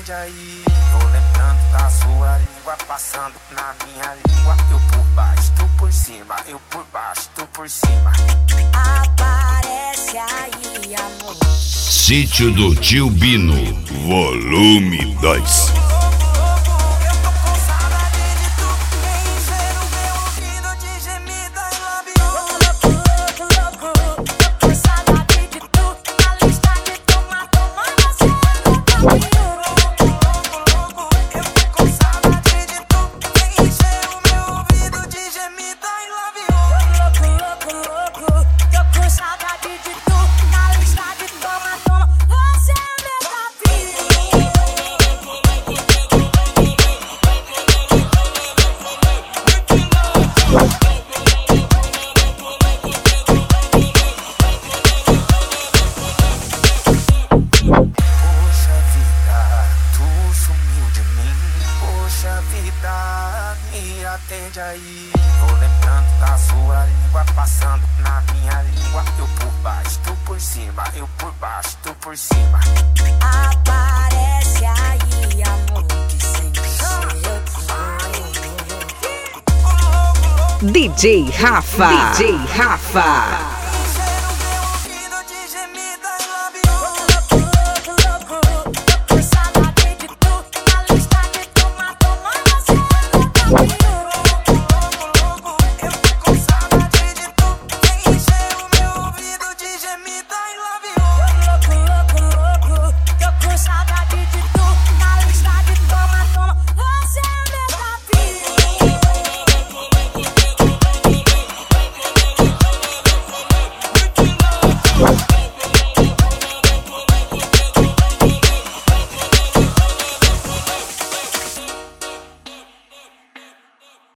atende aí. Tô lembrando da sua língua passando na minha língua. Eu por baixo, tu por cima, eu por baixo, tu por cima. Aparece aí, amor. Sítio do Tio Bino, volume 2. Me atende aí. Tô lembrando da sua língua passando na minha língua. Eu por baixo, tu por cima, eu por baixo, tu por cima. Aparece aí, amor, que sempre sei eu. DJ Rafa. DJ Rafa.